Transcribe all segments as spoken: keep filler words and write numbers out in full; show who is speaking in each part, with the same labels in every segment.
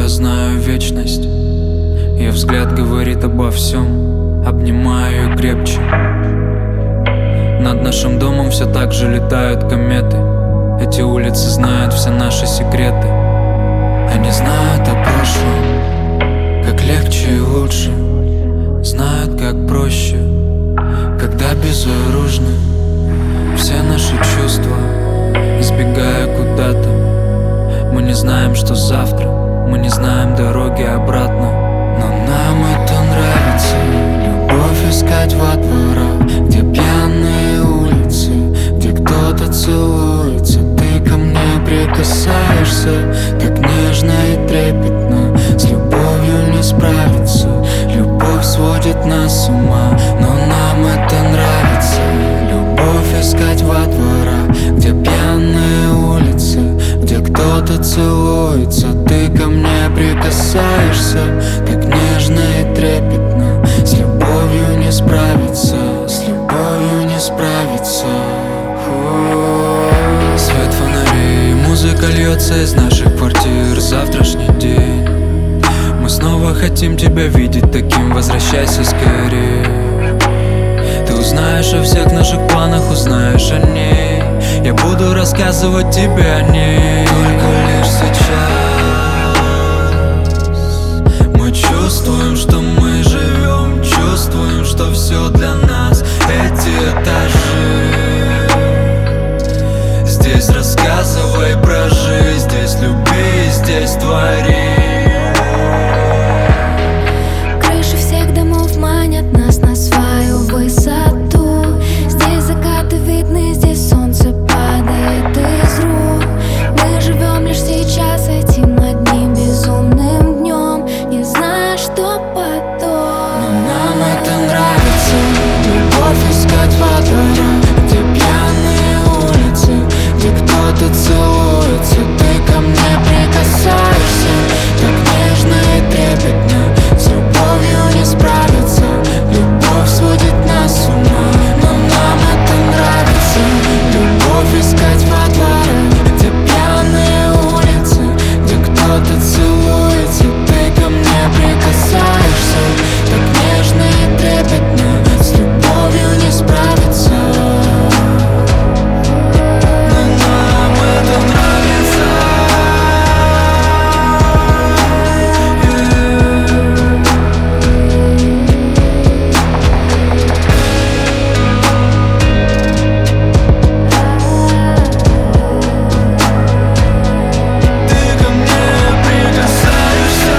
Speaker 1: я знаю вечность. Ее взгляд говорит обо всем. Обнимаю ее крепче. Над нашим домом все так же летают кометы. Эти улицы знают все наши секреты. Они знают о прошлом, как легче и лучше. Знают, как проще, когда безоружны. Все наши чувства, избегая куда-то. Мы не знаем, что завтра, мы не знаем дороги обратно. Но нам это нравится. Любовь искать во дворах, где пьяные улицы, где кто-то целуется. Ты ко мне прикасаешься так нежно и трепетно. С любовью не справиться, любовь сводит нас с ума. Но нам это нравится. Любовь искать во дворах, где пьяные улицы, где кто-то целуется. Ты ко мне прикасаешься так нежно и трепетно. С любовью не справиться, с любовью не справиться. Свет фонарей, музыка льется из наших квартир. Завтрашний день, мы снова хотим тебя видеть таким. Возвращайся скорее. Ты узнаешь о всех наших планах, узнаешь о ней. Я буду рассказывать тебе о ней. Только лишь сейчас мы чувствуем, что мы живем. Чувствуем, что все для нас эти этажи. Здесь рассказывай про жизнь, здесь люби, здесь твори.
Speaker 2: Крыши всех домов манят нас на свою высоту. Здесь закаты видны, здесь солнце падает из рук. Мы живем лишь сейчас, этим одним безумным днем, не зная, что потом.
Speaker 1: Но нам это нравится. Любовь искать во дворах, где пьяные улицы, где кто-то целуется. Ты ко мне прикасаешься так нежно и трепетно. С любовью не справиться, любовь сводит нас с ума. Но нам это нравится. Любовь искать во дворах, где пьяные улицы, где кто-то целуется. Ты ко мне прикасаешься так нежно и трепетно. С любовью не справиться. Но нам это нравится. Ты ко мне прикасаешься.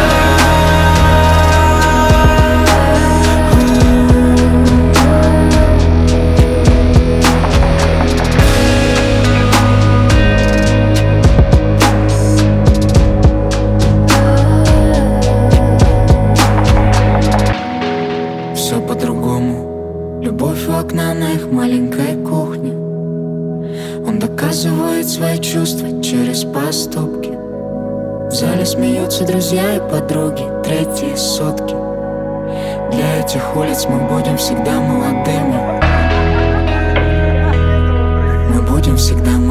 Speaker 1: Все по-другому. Любовь у окна на их маленькой кухне. Он доказывает свои чувства через поступки. В зале смеются друзья и подруги, третьи сотки. Для этих улиц мы будем всегда молодыми. Мы будем всегда молодыми.